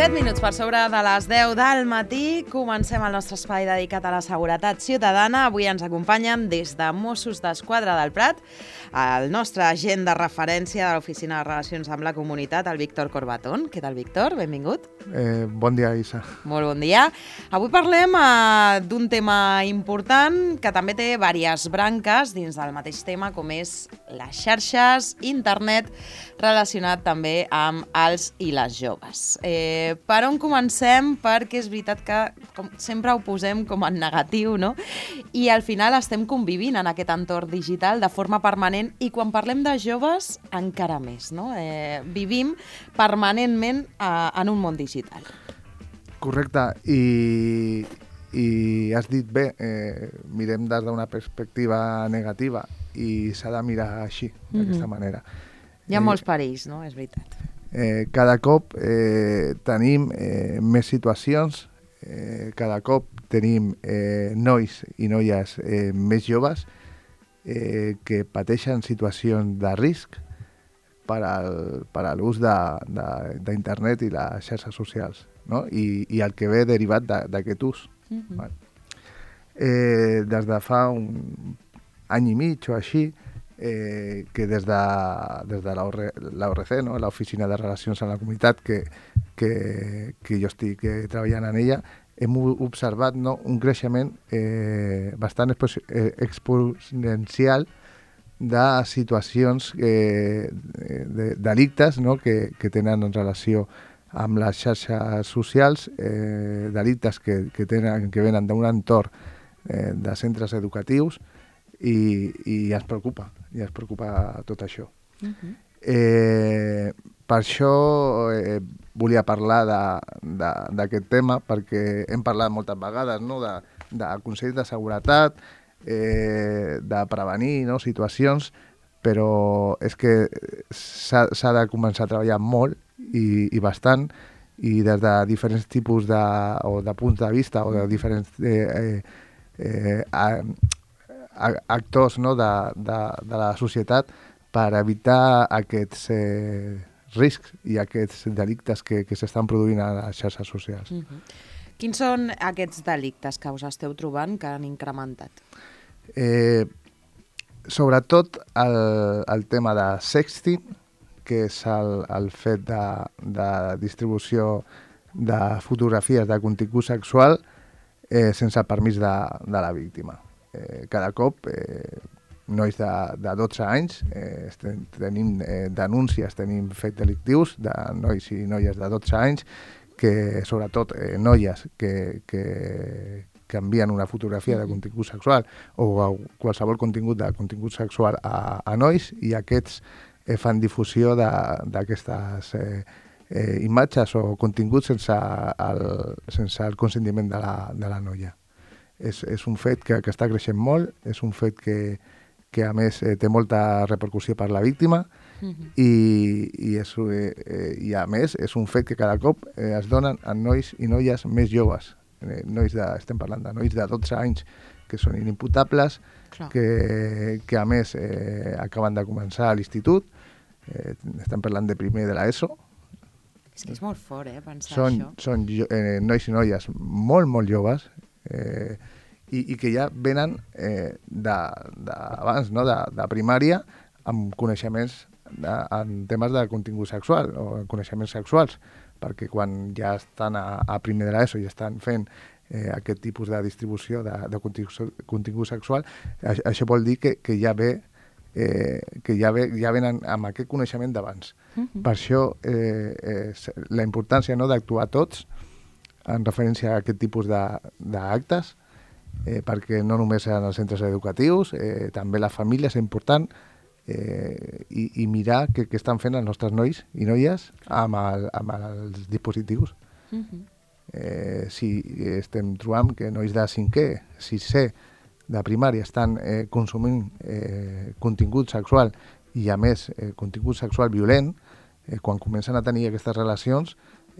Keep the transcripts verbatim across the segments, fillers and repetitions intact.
set minuts per sobre de les deu del matí. Comencem el nostre espai dedicat a la seguretat ciutadana. Avui ens acompanyen des de Mossos d'Esquadra del Prat el nostre agent de referència de l'Oficina de Relacions amb la Comunitat, el Víctor Corbatón. Què tal, Víctor? Benvingut. Eh, bon dia, Isa. Molt bon dia. Avui parlem eh, d'un tema important que també té diverses branques dins del mateix tema, com és les xarxes, internet, relacionat també amb els i les joves. Eh, per on comencem? Perquè és veritat que com sempre ho posem com en negatiu, no? I al final estem convivint en aquest entorn digital de forma permanent i quan parlem de joves encara més, no? Eh, vivim permanentment eh, en un món digital. Correcte, i, i has dit bé, eh, mirem des d'una perspectiva negativa i s'ha de mirar així, d'aquesta mm-hmm. manera. Hi ha eh, molts perills, no? És veritat. Eh, cada cop eh, tenim eh, més situacions, eh, cada cop tenim eh, nois i noies eh, més joves eh, que pateixen situacions de risc per, al, per a l'ús d'internet de, de, i les xarxes socials, no? I, i el que ve derivat d'aquest ús. Mm-hmm. Vale. Eh, des de fa un any i mig o així, eh, que des de, des de l'O R C, no? l'Oficina de Relacions amb la Comunitat, que, que, que jo estic eh, treballant en ella, hem observat, no? un creixement eh, bastant exponencial de situacions, eh, de delictes, no? que, que tenen en relació amb les xarxes socials, eh, delictes que, que, tenen, que venen d'un entorn eh, de centres educatius, i, i ens preocupa, i ens preocupa tot això. Uh-huh. eh, per això eh, volia parlar d'aquest tema, perquè hem parlat moltes vegades, no? de, de consells de seguretat, eh, de prevenir, no? situacions, però és que s'ha de començar a treballar molt i, i bastant, i des de diferents tipus de, o de punts de vista o de diferents eh, eh, eh, actors, no? de, de, de la societat per evitar aquests eh, riscs i aquests delictes que, que s'estan produint a les xarxes socials. Uh-huh. Quins són aquests delictes que us esteu trobant que han incrementat? Eh, sobretot el, el tema de sexting, que és el, el fet de, de distribució de fotografies de contingut sexual eh, sense permís de, de la víctima. Eh, cada cop eh, nois de, de dotze anys eh, estem, tenim eh, denúncies, tenim fets delictius de nois i noies de dotze anys, que sobretot eh, noies que, que, que envien una fotografia de contingut sexual o qualsevol contingut de contingut sexual a, a nois, i aquests eh, fan difusió d'aquestes eh, eh, imatges o continguts sense el, sense el consentiment de la, de la noia. És, és un fet que, que està creixent molt, és un fet que, que a més eh, té molta repercussió per la víctima, uh-huh. i, i, és, eh, i a més és un fet que cada cop eh, es donen a nois i noies més joves. Eh, nois de, estem parlant de nois de dotze anys que són inimputables, que, que a més eh, acaben de començar a l'institut, eh, estem parlant de primer de l'ESO. És que és molt fort, eh, pensar són, això. Són eh, nois i noies molt, molt joves, Eh, i, i que ja venen eh, d'abans, no? de, de primària, amb coneixements de, en temes de contingut sexual o coneixements sexuals, perquè quan ja estan a, a primer de l'ESO i estan fent eh, aquest tipus de distribució de, de contingut, contingut sexual, això, això vol dir que, que ja ve eh, que ja, ve, ja venen amb aquest coneixement d'abans. Uh-huh. Per això eh, eh, la importància, no? d'actuar tots en referència a aquest tipus d'actes, eh, perquè no només en els centres educatius, eh, també la família és important, eh, i, i mirar què, què estan fent els nostres nois i noies amb, el, amb els dispositius. Uh-huh. eh, si estem trobant que nois de cinquè, sisè, de primària estan eh, consumint eh, contingut sexual i a més eh, contingut sexual violent, eh, quan comencen a tenir aquestes relacions,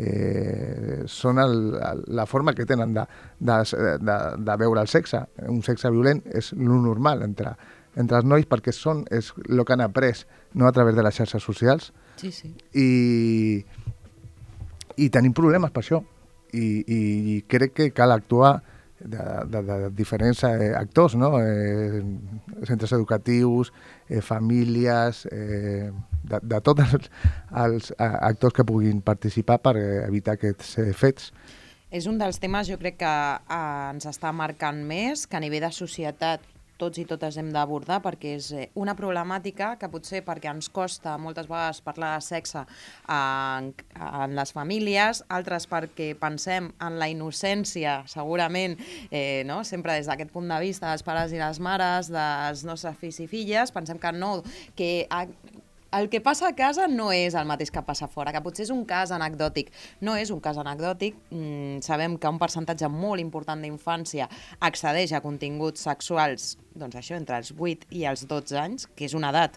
Eh, són el, el, la forma que tenen de, de, de, de veure el sexe. Un sexe violent és lo normal entre, entre els nois, perquè són, és el que han après, no a través de les xarxes socials. Sí, sí. I, I tenim problemes per això. I, i crec que cal actuar de, de, de diferents eh, actors, no? Eh, centres educatius, eh, famílies, eh, de, de tots els, els actors que puguin participar per evitar aquests eh, fets. És un dels temes, jo crec, que eh, ens està marcant més, que a nivell de societat tots i totes hem d'abordar, perquè és una problemàtica que potser perquè ens costa moltes vegades parlar de sexe en, en les famílies, altres perquè pensem en la innocència, segurament, eh, no? Sempre des d'aquest punt de vista dels pares i les mares, dels nostres fills i filles, pensem que no, que a, el que passa a casa no és el mateix que passa fora, que potser és un cas anecdòtic. No és un cas anecdòtic. Mm, sabem que un percentatge molt important d'infància accedeix a continguts sexuals, doncs això, entre els vuit i els dotze anys, que és una edat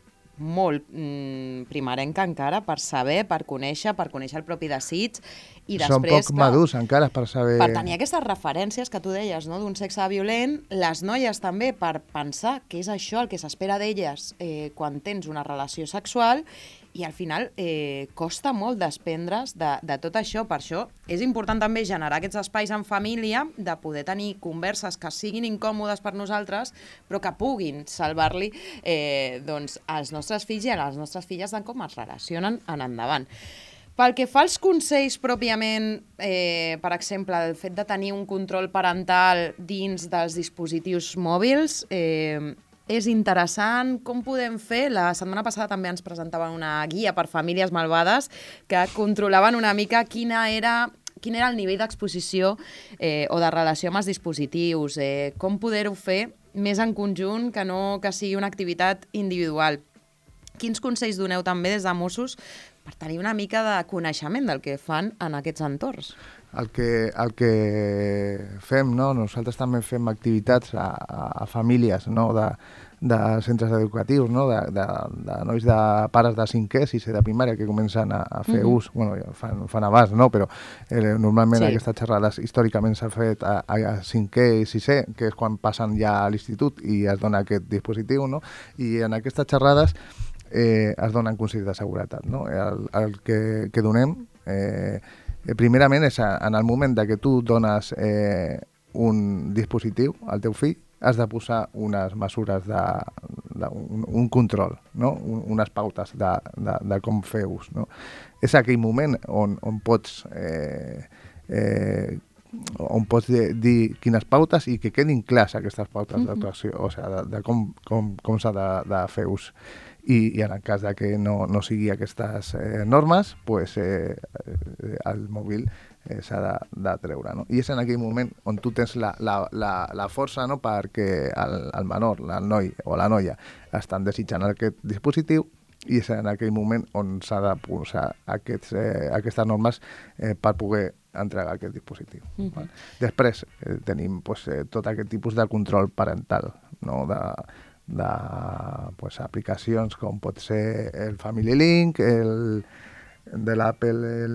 molt mm, primerenca encara per saber, per conèixer, per conèixer el propi desig. I Són després, poc madurs encara per saber... Per tenir aquestes referències que tu deies, no?, d'un sexe violent, les noies també per pensar que és això el que s'espera d'elles eh, quan tens una relació sexual, i al final eh, costa molt desprendre's de, de tot això. Per això és important també generar aquests espais en família, de poder tenir converses que siguin incòmodes per nosaltres, però que puguin salvar-li eh, doncs, als nostres fills i a les nostres filles de com es relacionen en endavant. Pel que fa als consells pròpiament, eh, per exemple, el fet de tenir un control parental dins dels dispositius mòbils, eh, és interessant. Com podem fer? La setmana passada també ens presentaven una guia per famílies malvades que controlaven una mica quina era, quin era el nivell d'exposició eh, o de relació amb els dispositius, eh, com poder-ho fer més en conjunt, que no que sigui una activitat individual. Quins consells doneu també des de Mossos per tenir una mica de coneixement del que fan en aquests entorns? El que, el que fem, no? Nosaltres també fem activitats a, a, a famílies, no? de, de centres educatius, no? de, de, de nois de pares de cinquè, sisè de primària, que comencen a, a fer uh-huh. ús, bueno, fan, fan abans, no? Però eh, normalment sí. Aquestes xerrades històricament s'ha fet a, a cinquè i sisè, que és quan passen ja a l'institut i es dona aquest dispositiu, no? I en aquestes xerrades eh, es donen consells de seguretat, no? El, el que, que donem... Eh, primerament és en el moment que tu dones eh, un dispositiu al teu fill, has de posar unes mesures de, de un, un control, no? Un, unes pautes de, de, de com fer ús, no? És aquell moment on, on pots eh, eh, on pots dir quines pautes i que quedin clars aquestes pautes mm-hmm. d'actuació, o sigui, de, de com, com, com s'ha de, de fer ús. I, i en el cas de que no, no sigui aquestes eh, normes, pues, eh, el mòbil eh, s'ha de, de treure. No? I és en aquell moment on tu tens la, la, la, la força, no? Perquè el, el menor, el noi o la noia estan desitjant aquest dispositiu, i és en aquell moment on s'ha de posar aquests, eh, aquestes normes eh, per poder entregar aquest dispositiu. Mm-hmm. Vale? Després eh, tenim pues, eh, tot aquest tipus de control parental, no? de de pues, aplicacions com pot ser el Family Link, el de l'Apple, el,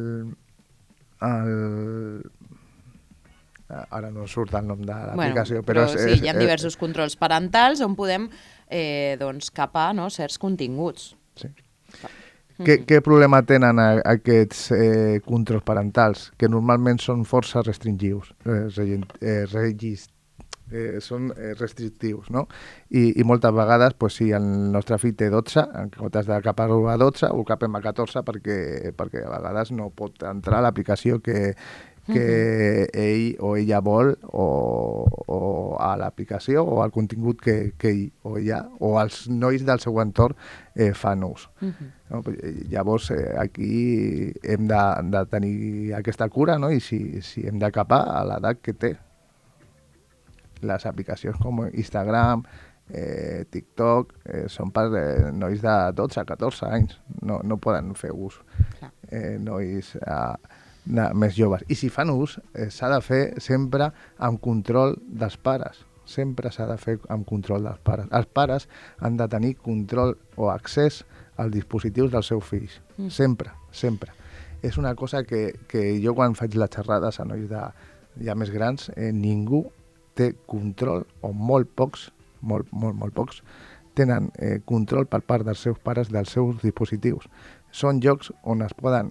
el... ara no surt el nom de l'aplicació, bueno, però, però... És, sí, és, hi ha diversos és, controls parentals on podem eh, doncs, capar, no?, certs continguts. Sí. Mm-hmm. Què, què problema tenen a, aquests eh, controls parentals? Que normalment són força restringius, eh, eh, regis, Eh, són eh, restrictius, no? I, i moltes vegades, pues, si el nostre fill té dotze, en comptes de capar-ho a dotze, ho capem a catorze perquè, perquè a vegades no pot entrar a l'aplicació que, que uh-huh. ell o ella vol o, o a l'aplicació o al contingut que, que ell o ella o els nois del seu entorn eh, fan ús. Uh-huh. No? Llavors, eh, aquí hem de, de tenir aquesta cura, no? I si, si hem de capar a l'edat que té. Les aplicacions com Instagram, eh, TikTok, eh, són per eh, nois de dotze a catorze anys. No, no poden fer ús eh, nois eh, de, més joves. I si fan ús, eh, s'ha de fer sempre amb control dels pares. Sempre s'ha de fer amb control dels pares. Els pares han de tenir control o accés als dispositius dels seus fills. Mm. Sempre, sempre. És una cosa que, que jo quan faig les xerrades a nois de, ja més grans, eh, ningú té control, o molt pocs, molt, molt, molt pocs, tenen eh, control per part dels seus pares dels seus dispositius. Són llocs on es poden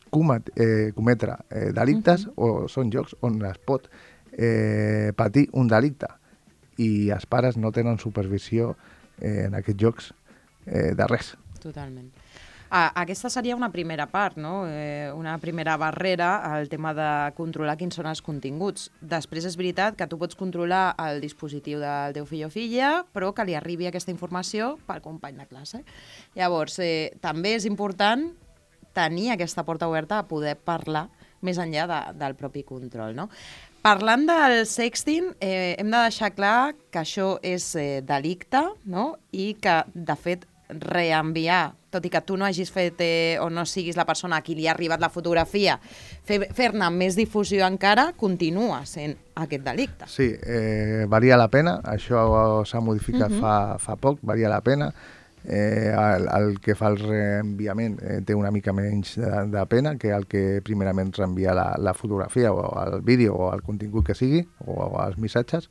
comet, eh, cometre eh, delictes uh-huh. o són jocs on es pot eh, patir un delicte i els pares no tenen supervisió eh, en aquests jocs eh, de res. Totalment. Ah, aquesta seria una primera part, no? Eh, una primera barrera al tema de controlar quins són els continguts. Després és veritat que tu pots controlar el dispositiu del teu fill o filla, però que li arribi aquesta informació pel company de classe. Llavors, eh, també és important tenir aquesta porta oberta a poder parlar més enllà de, del propi control, no? Parlant del sexting, eh, hem de deixar clar que això és eh, delicte, no? I que, de fet, reenviar, tot i que tu no hagis fet eh, o no siguis la persona a qui li ha arribat la fotografia, fer, fer-ne més difusió encara, continua sent aquest delicte. Sí, eh, valia la pena, això s'ha modificat uh-huh. fa, fa poc, valia la pena. Eh, el, el que fa el reenviament eh, té una mica menys de, de pena que el que primerament reenvia la, la fotografia o el vídeo o el contingut que sigui o, o els missatges.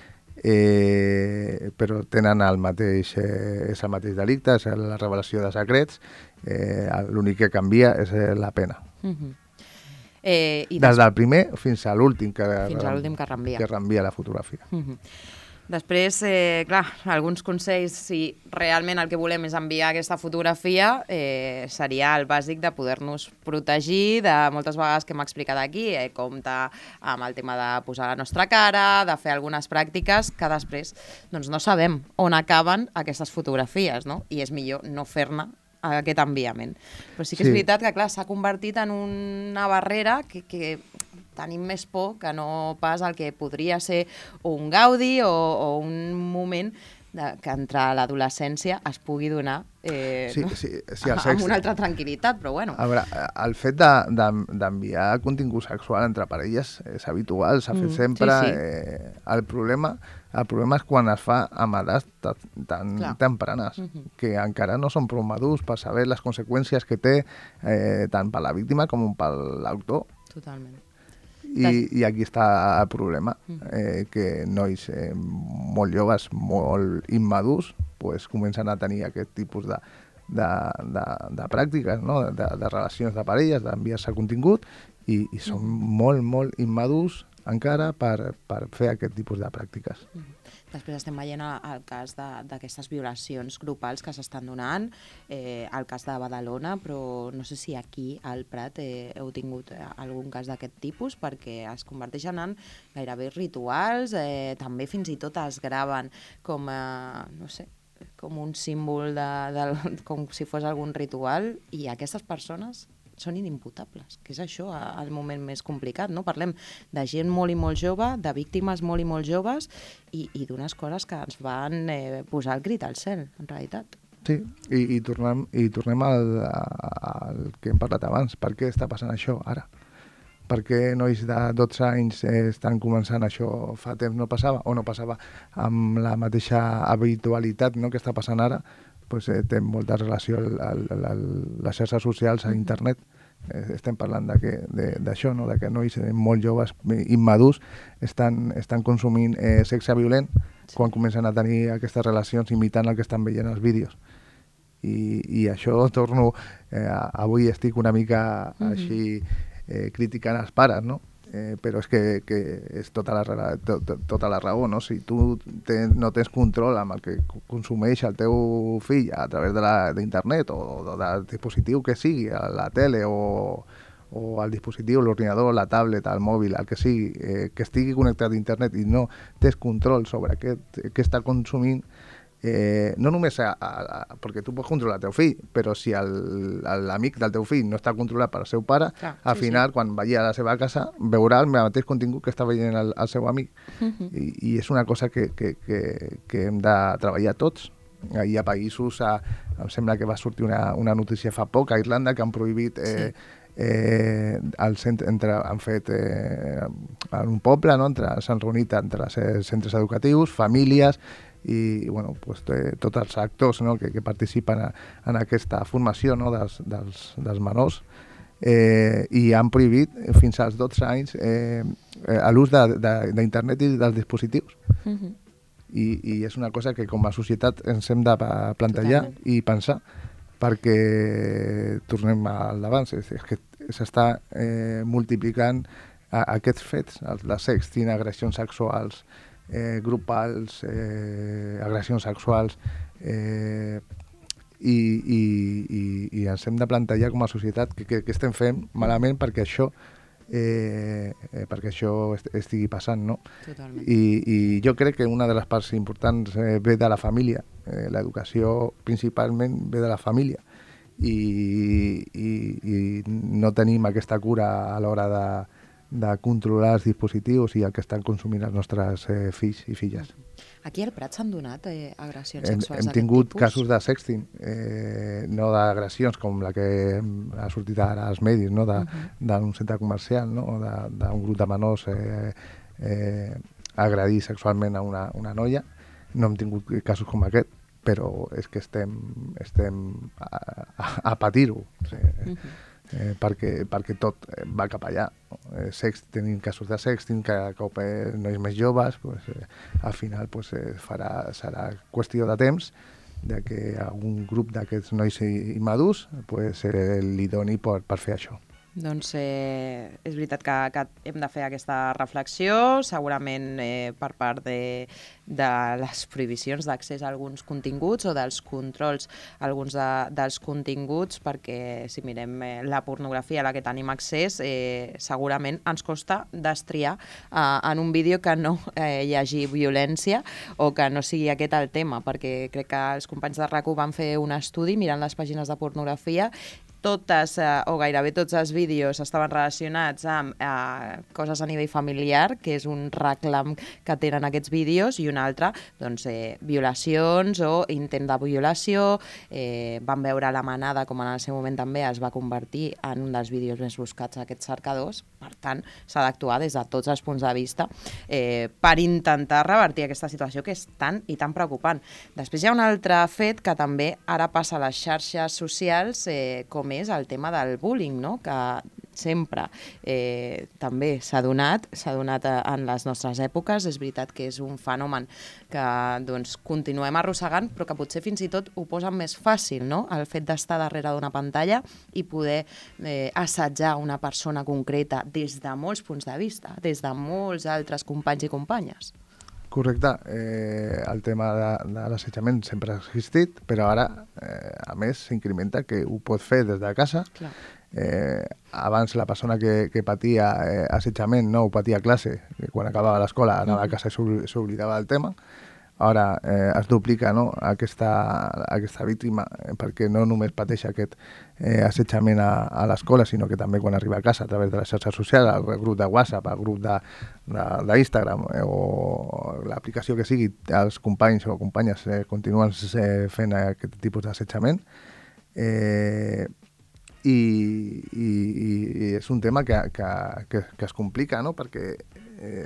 Eh, però tenen el mateix, eh, és el mateix delicte, és la revelació de secrets, eh, l'únic que canvia és eh, la pena. Uh-huh. eh, i des del primer fins a l'últim que, fins a l'últim que reenvia. que reenvia la fotografia. Uh-huh. Després, eh, clar, alguns consells, si realment el que volem és enviar aquesta fotografia, eh, seria el bàsic de poder-nos protegir de moltes vegades que hem explicat aquí, eh, compte amb el tema de posar la nostra cara, de fer algunes pràctiques que després doncs, no sabem on acaben aquestes fotografies, no? I és millor no fer-ne aquest enviament. Però sí que és sí. veritat que, clar, s'ha convertit en una barrera que, que tenim més por que no pas el que podria ser un gaudi o, o un moment de, que entre l'adolescència es pugui donar eh, sí, no? sí, sí, el sexe. amb una altra tranquil·litat, però bueno. A veure, el fet d'enviar de, de, contingut sexual entre parelles és habitual, s'ha fet mm, sempre. Sí, sí. Eh, el, problema, el problema és quan es fa amb edats tan tempranes, mm-hmm. que encara no són prou madurs per saber les conseqüències que té eh, tant per la víctima com per l'autor. Totalment. I, i aquí està el problema, eh, que nois eh, molt joves, molt immadurs, pues, comencen a tenir aquest tipus de, de, de, de pràctiques, no? de, de relacions de parelles, d'enviar-se contingut, i, i són molt, molt immadurs encara per, per fer aquest tipus de pràctiques. Després estem veient el cas d'aquestes violacions grupals que s'estan donant, eh, el cas de Badalona, però no sé si aquí al Prat eh, heu tingut algun cas d'aquest tipus, perquè es converteixen en gairebé rituals, eh, també fins i tot es graven com, eh, no sé, com un símbol, de, de, com si fos algun ritual, i aquestes persones són inimputables, que és això el moment més complicat, no? Parlem de gent molt i molt jove, de víctimes molt i molt joves i, i d'unes coses que ens van eh, posar el crit al cel, en realitat. Sí, i, i tornem, i tornem al, al que hem parlat abans. Per què està passant això ara? Per què nois de dotze anys eh, estan començant això? Fa temps no passava, o no passava amb la mateixa habitualitat, no?, que està passant ara? Pues, eh, té molta relació a les xarxes socials, a internet. Eh, estem parlant d'això, no? De que nois eh, molt joves, immadurs, estan, estan consumint eh, sexe violent quan comencen a tenir aquestes relacions imitant el que estan veient als vídeos. I, i això torno... Eh, avui estic una mica mm-hmm. així eh, criticant els pares, no? Eh, però és que, que és tota la, to, to, tota la raó, no? Si tu te, no tens control amb el que consumeix el teu fill a través d'internet o, o del dispositiu que sigui, la tele o, o el dispositiu, l'ordinador, la tablet, el mòbil, el que sigui, eh, que estigui connectat a internet i no tens control sobre què, què està consumint, Eh, no només a, a, a, perquè tu pots controlar el teu fill, però si l'amic del teu fill no està controlat pel seu pare, clar, al sí, final, sí. quan vagi a la seva casa, veurà el mateix contingut que està veient el, el seu amic. Uh-huh. I, I és una cosa que, que, que, que hem de treballar tots. Hi ha països, a, em sembla que va sortir una, una notícia fa poc, a Irlanda, que han prohibit... Eh, sí. Eh, el centre, entre, han fet eh, en un poble, no? Entre, s'han reunit entre centres educatius, famílies i bueno, pues, eh, tots els actors, no? que, que participen a, en aquesta formació, no? dels, dels, dels menors, eh, i han prohibit fins als dotze anys eh, l'ús d'internet i dels dispositius. Uh-huh. I, I és una cosa que com a societat ens hem de plantejar Totalment. I pensar, perquè tornem al d'abans, és, és que s'està eh, multiplicant a, aquests fets, els de sexting, agressions sexuals, eh, grupals, eh, agressions sexuals, eh, i, i, i, i ens hem de plantejar com a societat que, que, que estem fent malament perquè això eh, eh, perquè això estigui passant, no? Totalment. I, I jo crec que una de les parts importants eh, ve de la família. Eh, l'educació principalment ve de la família. I, i, i no tenim aquesta cura a l'hora de, de controlar els dispositius i el que estan consumint els nostres eh, fills i filles. Aquí al Prat s'han donat eh, agressions hem, sexuals hem tingut tipus? casos de sexting, eh, no d'agressions com la que ha sortit ara als medis, no? d'un uh -huh. centre comercial, no? d'un grup de menors eh, eh, agredir sexualment a una, una noia. No hem tingut casos com aquest, però és que estem, estem a, a, a patir-ho. O sigui, uh -huh. eh, perquè, perquè tot va cap allà. Eh, sext, tenim casos de sexting, cada cop eh, nois més joves, pues, eh, al final pues, eh, farà, serà qüestió de temps de que algun grup d'aquests nois immadurs pues, eh, li doni per, per fer això. Doncs eh, és veritat que, que hem de fer aquesta reflexió, segurament eh, per part de, de les prohibicions d'accés a alguns continguts o dels controls a alguns de, dels continguts, perquè si mirem eh, la pornografia a la que tenim accés, eh, segurament ens costa destriar eh, en un vídeo que no eh, hi hagi violència o que no sigui aquest el tema, perquè crec que els companys de RAC u van fer un estudi mirant les pàgines de pornografia. Totes, eh, o gairebé tots els vídeos estaven relacionats amb eh, coses a nivell familiar, que és un reclam que tenen aquests vídeos, i un altre, doncs, eh, violacions o intent de violació. Eh, van veure La Manada, com en el seu moment també es va convertir en un dels vídeos més buscats a aquests cercadors. Per tant, s'ha d'actuar des de tots els punts de vista eh, per intentar revertir aquesta situació que és tan i tan preocupant. Després hi ha un altre fet que també ara passa a les xarxes socials, eh, com és el tema del bullying, no? Que sempre eh, també s'ha donat, s'ha donat en les nostres èpoques. És veritat que és un fenomen que doncs, continuem arrossegant, però que potser fins i tot ho posen més fàcil, no? El fet d'estar darrere d'una pantalla i poder eh, assetjar una persona concreta des de molts punts de vista, des de molts altres companys i companyes. Correcte. Eh, el tema de, de l'assetjament sempre ha existit, però ara, eh, a més, s'incrementa que ho pot fer des de casa. Clar. Eh, abans la persona que, que patia eh, assetjament no ho patia a classe, que quan acabava l'escola anava a casa i s'oblidava del tema. Ara eh, es duplica, no? aquesta, aquesta víctima, eh, perquè no només pateix aquest eh, assetjament a, a l'escola, sinó que també quan arriba a casa a través de les xarxes socials, el grup de WhatsApp, el grup d'Instagram eh, o l'aplicació que sigui, els companys o companyes eh, continuen eh, fent aquest tipus d'assetjament. Eh, i, i, i és un tema que, que, que, que es complica, no? Perquè eh,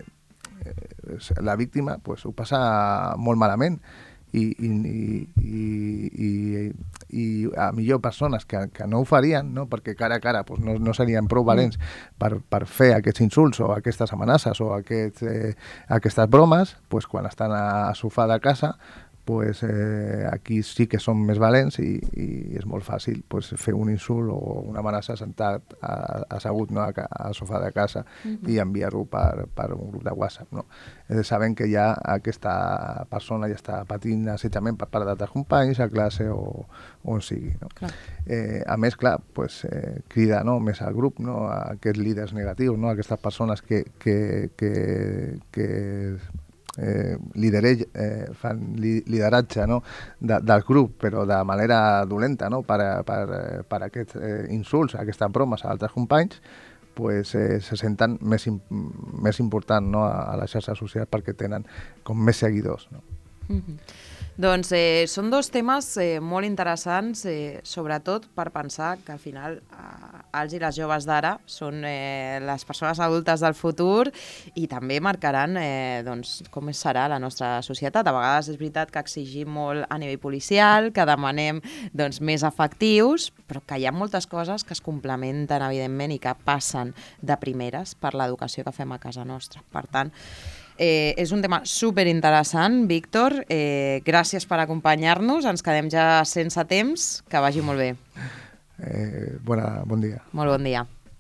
la víctima pues, ho passa molt malament i, i, i, i, i a millor persones que, que no ho farien, no? Perquè cara a cara pues, no, no serien prou valents per, per fer aquests insults o aquestes amenaces o aquests, eh, aquestes bromes, pues, quan estan a, a sofà de casa, pues, eh, aquí sí que som més valents i, i és molt fàcil pues, fer un insult o una amenaça sentat a, assegut, no? al sofà de casa uh-huh. i enviar-ho per, per un grup de WhatsApp. No? Eh, sabem que ja aquesta persona ja està patint assetjament per part d'altres companys a classe o, o on sigui. No? Eh, a més, clar, pues, eh, crida no? més al grup, no? a aquests líders negatius, no? a aquestes persones que, que, que, que Eh, liderell, eh, fan li, lideratge no? de, del grup, però de manera dolenta, no? per, per, per aquests eh, insults, aquestes bromes a altres companys, pues, eh, se senten més, im, més important no? a, a les xarxes socials perquè tenen com més seguidors. No? Mm-hmm. Doncs eh, són dos temes eh, molt interessants, eh, sobretot per pensar que al final eh, els i les joves d'ara són eh, les persones adultes del futur i també marcaran eh, doncs, com serà la nostra societat. A vegades és veritat que exigim molt a nivell policial, que demanem doncs, més efectius, però que hi ha moltes coses que es complementen, evidentment, i que passen de primeres per l'educació que fem a casa nostra. Per tant, Eh, és un tema superinteressant, Víctor. Eh, gràcies per acompanyar-nos. Ens quedem ja sense temps. Que vagi molt bé. Eh, bona, bon dia. Molt bon dia.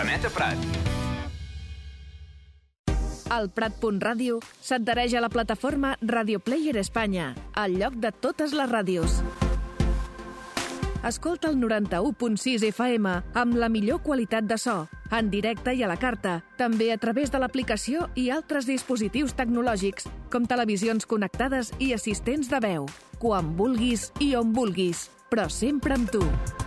Planeta Prat. El Prat.ràdio s'adhereix a la plataforma Radio Player Espanya, al lloc de totes les ràdios. Escolta el noranta-u punt sis F M amb la millor qualitat de so, en directe i a la carta, també a través de l'aplicació i altres dispositius tecnològics, com televisions connectades i assistents de veu. Quan vulguis i on vulguis, però sempre amb tu.